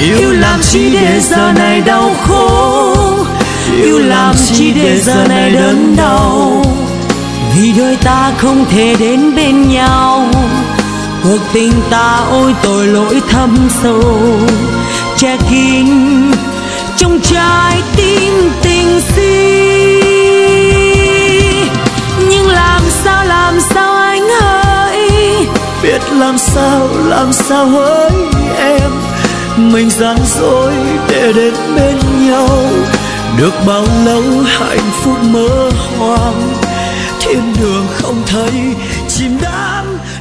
Yêu làm chi để giờ này đau khổ, yêu làm chi để giờ này đớn đau. Vì đôi ta không thể đến bên nhau, cuộc tình ta ôi tội lỗi thâm sâu, che kín trong trái tim tình si. Nhưng làm sao anh hỡi, biết làm sao hỡi em. Mình gian dối để đến bên nhau, được bao lâu hạnh phúc mơ hoang, thiên đường không thấy chim đắm